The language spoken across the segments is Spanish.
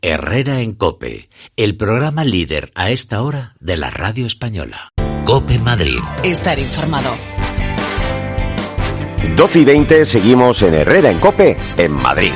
Herrera en COPE, el programa líder a esta hora de la radio española. COPE Madrid. Estar informado. 12:20, seguimos en Herrera en COPE, en Madrid.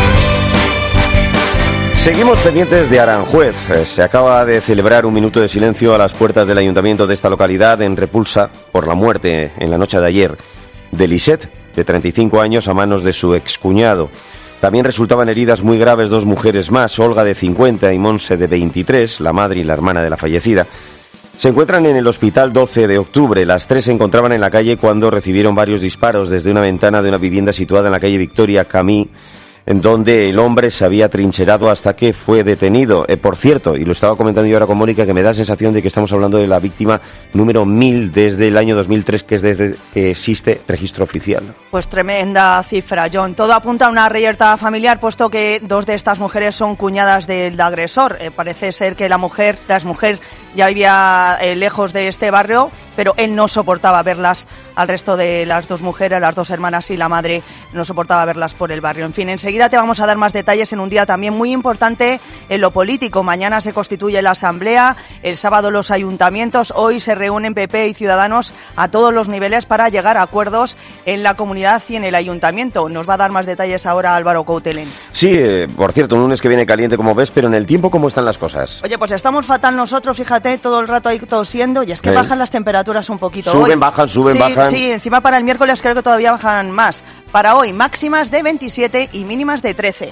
Seguimos pendientes de Aranjuez. Se acaba de celebrar un minuto de silencio a las puertas del ayuntamiento de esta localidad en repulsa por la muerte en la noche de ayer de Lisette, de 35 años, a manos de su excuñado. También resultaban heridas muy graves dos mujeres más, Olga de 50 y Monse de 23, la madre y la hermana de la fallecida. Se encuentran en el hospital 12 de octubre. Las tres se encontraban en la calle cuando recibieron varios disparos desde una ventana de una vivienda situada en la calle Victoria Camí, en donde el hombre se había trincherado hasta que fue detenido. Por cierto, y lo estaba comentando yo ahora con Mónica, que me da la sensación de que estamos hablando de la víctima número 1000 desde el año 2003, que es desde que existe registro oficial. Pues tremenda cifra, John. Todo apunta a una reyerta familiar, puesto que dos de estas mujeres son cuñadas del agresor. Parece ser que la mujer ya vivía lejos de este barrio, pero él no soportaba verlas al resto de las dos mujeres, las dos hermanas y la madre, no soportaba verlas por el barrio. En fin, enseguida te vamos a dar más detalles en un día también muy importante en lo político. Mañana se constituye la Asamblea, el sábado los ayuntamientos, hoy se reúnen PP y Ciudadanos a todos los niveles para llegar a acuerdos en la comunidad y en el ayuntamiento. Nos va a dar más detalles ahora Álvaro Coutelén. Sí, por cierto, un lunes que viene caliente como ves, pero en el tiempo, ¿cómo están las cosas? Oye, pues estamos fatal nosotros, fíjate, todo el rato ahí tosiendo, y es que bajan las temperaturas un poquito. Suben, hoy. bajan. Sí, encima para el miércoles creo que todavía bajan más. Para hoy, máximas de 27 y mínimas de 13.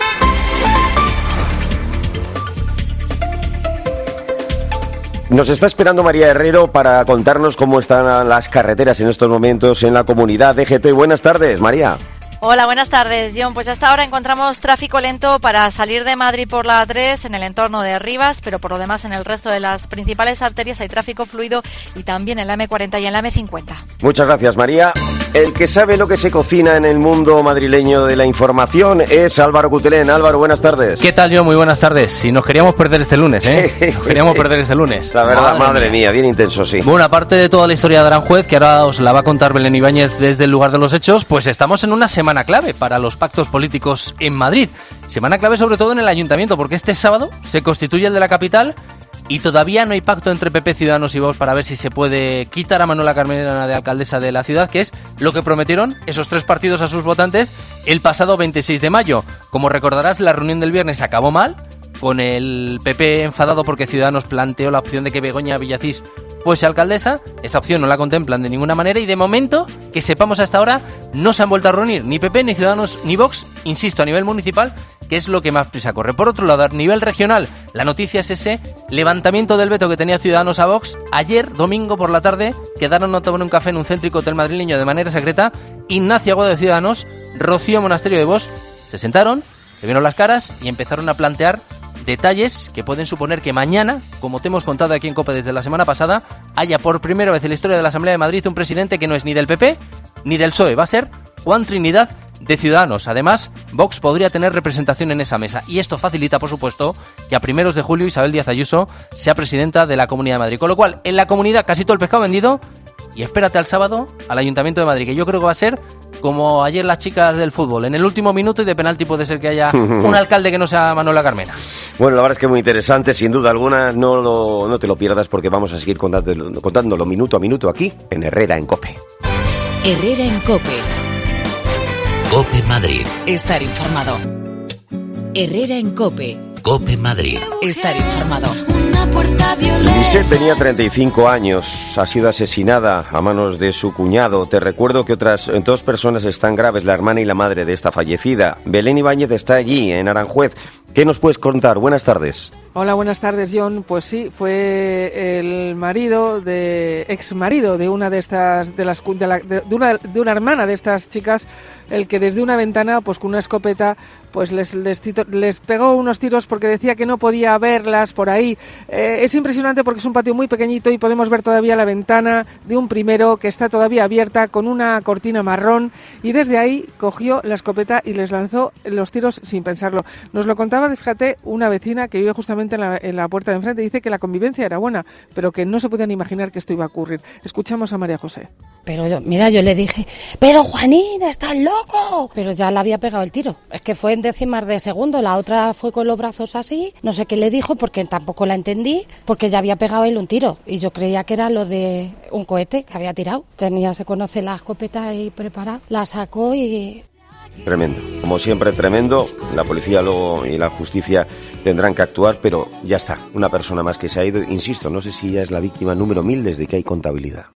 Nos está esperando María Herrero para contarnos cómo están las carreteras en estos momentos en la comunidad DGT. Buenas tardes, María. Hola, buenas tardes, John. Pues hasta ahora encontramos tráfico lento para salir de Madrid por la A3 en el entorno de Rivas, pero por lo demás en el resto de las principales arterias hay tráfico fluido y también en la M40 y en la M50. Muchas gracias, María. El que sabe lo que se cocina en el mundo madrileño de la información es Álvaro Coutelén. Álvaro, buenas tardes. ¿Qué tal, John? Muy buenas tardes. Si nos queríamos perder este lunes, Nos queríamos perder este lunes. La verdad, madre mía, bien intenso, sí. Bueno, aparte de toda la historia de Aranjuez, que ahora os la va a contar Belén Ibáñez desde el lugar de los hechos, pues estamos en una semana clave para los pactos políticos en Madrid. Semana clave sobre todo en el ayuntamiento, porque este sábado se constituye el de la capital y todavía no hay pacto entre PP, Ciudadanos y Vox para ver si se puede quitar a Manuela Carmena de alcaldesa de la ciudad, que es lo que prometieron esos tres partidos a sus votantes el pasado 26 de mayo. Como recordarás, la reunión del viernes acabó mal, con el PP enfadado porque Ciudadanos planteó la opción de que Begoña Villacís fuese alcaldesa. Esa opción no la contemplan de ninguna manera y de momento, que sepamos hasta ahora, no se han vuelto a reunir ni PP, ni Ciudadanos, ni Vox, insisto, a nivel municipal, que es lo que más prisa corre. Por otro lado, a nivel regional, la noticia es ese levantamiento del veto que tenía Ciudadanos a Vox. Ayer, domingo por la tarde, quedaron a tomar un café en un céntrico hotel madrileño de manera secreta. Ignacio Aguado de Ciudadanos, Rocío Monasterio de Vox, se sentaron, se vieron las caras y empezaron a plantear detalles que pueden suponer que mañana, como te hemos contado aquí en COPE desde la semana pasada, haya por primera vez en la historia de la Asamblea de Madrid un presidente que no es ni del PP ni del PSOE. Va a ser Juan Trinidad de Ciudadanos. Además, Vox podría tener representación en esa mesa. Y esto facilita, por supuesto, que a primeros de julio Isabel Díaz Ayuso sea presidenta de la Comunidad de Madrid. Con lo cual, en la comunidad casi todo el pescado vendido. Y espérate al sábado al Ayuntamiento de Madrid, que yo creo que va a ser como ayer las chicas del fútbol. En el último minuto y de penalti puede ser que haya un alcalde que no sea Manuela Carmena. Bueno, la verdad es que muy interesante, sin duda alguna. No te lo pierdas porque vamos a seguir contándolo minuto a minuto aquí en Herrera en COPE. Herrera en COPE. COPE Madrid. Estar informado. Herrera en COPE. COPE Madrid. Estar informado. Lisette tenía 35 años, ha sido asesinada a manos de su cuñado. Te recuerdo que otras dos personas están graves, la hermana y la madre de esta fallecida. Belén Ibáñez está allí, en Aranjuez. ¿Qué nos puedes contar? Buenas tardes. Hola, buenas tardes, John. Pues sí, fue el ex marido de una de estas, de una hermana de estas chicas, el que desde una ventana, pues con una escopeta, pues les pegó unos tiros porque decía que no podía verlas por ahí. Es impresionante porque es un patio muy pequeñito y podemos ver todavía la ventana de un primero que está todavía abierta con una cortina marrón, y desde ahí cogió la escopeta y les lanzó los tiros sin pensarlo. Nos lo contaba contaba, fíjate, una vecina que vive justamente en la puerta de enfrente. Dice que la convivencia era buena, pero que no se podían imaginar que esto iba a ocurrir. Escuchamos a María José. Pero yo le dije, pero Juanín, estás loco. Pero ya le había pegado el tiro. Es que fue en décimas de segundo. La otra fue con los brazos así. No sé qué le dijo porque tampoco la entendí. Porque ya había pegado él un tiro. Y yo creía que era lo de un cohete que había tirado. Se conoce la escopeta ahí preparada. La sacó y... Tremendo. Como siempre, tremendo. La policía luego y la justicia tendrán que actuar, pero ya está. Una persona más que se ha ido. Insisto, no sé si ya es la víctima número 1000 desde que hay contabilidad.